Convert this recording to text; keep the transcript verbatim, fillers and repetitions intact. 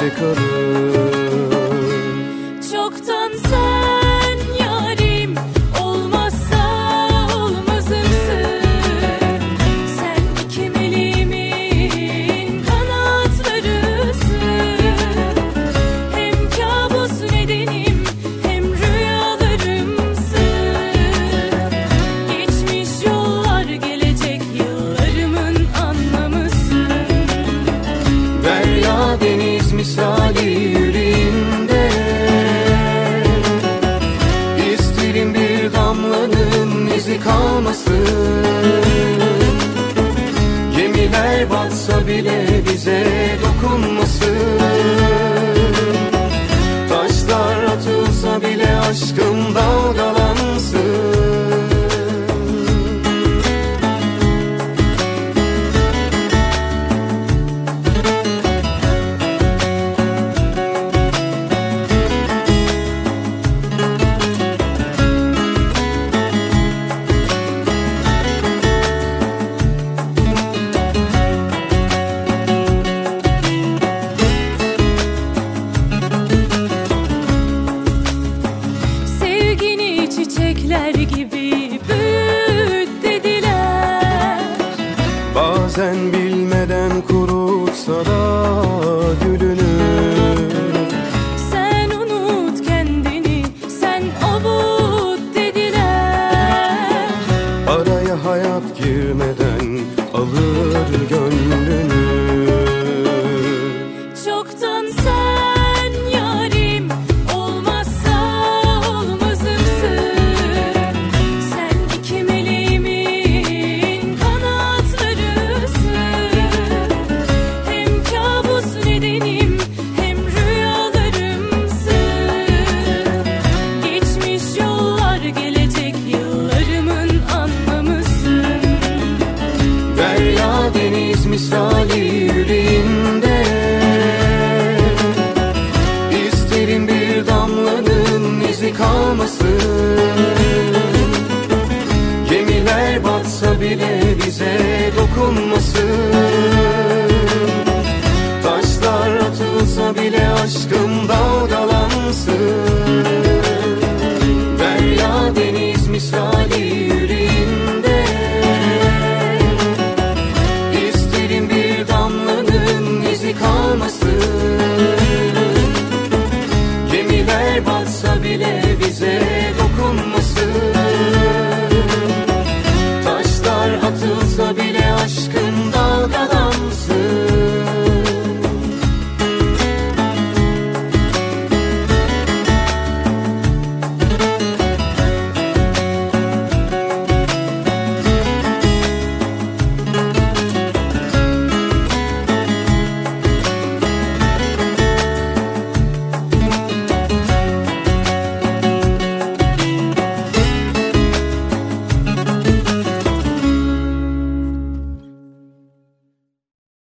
çiçek alır. Çoktan sen yarim, olmazsa olmazımsın. Sen iki meleğimin kanatlarısın. Hem kabus nedenim, hem rüyalarımsın. Geçmiş yollar, gelecek yıllarımın anlamısın. Derya deniz misali yüreğimde, İsterim bir damlanın izi kalmasın. Gemiler batsa bile bize dokunmasın. Taşlar atılsa bile aşkım dalgalansın. Sevgini çiçekler gibi büyüt dediler. Bazen bilmeden kurutsa da